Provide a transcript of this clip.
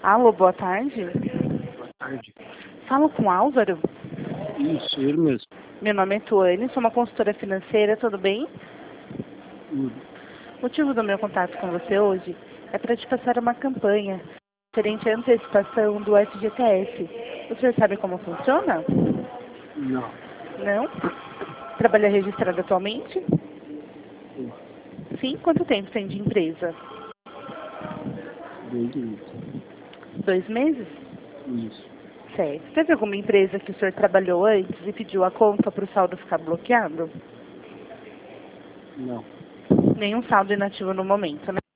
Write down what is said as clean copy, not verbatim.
Alô, boa tarde. Boa tarde. Falo com Álvaro. Isso, ele mesmo. Meu nome é Tuane, sou uma consultora financeira, tudo bem? Tudo. O motivo do meu contato com você hoje é para te passar uma campanha referente à antecipação do FGTS. O senhor sabe como funciona? Não. Não? Trabalha registrado atualmente? Sim. Sim? Quanto tempo tem de empresa? 2 minutos. 2 meses? Isso. Certo. Teve alguma empresa que o senhor trabalhou antes e pediu a conta para o saldo ficar bloqueado? Não. Nenhum saldo inativo no momento, né?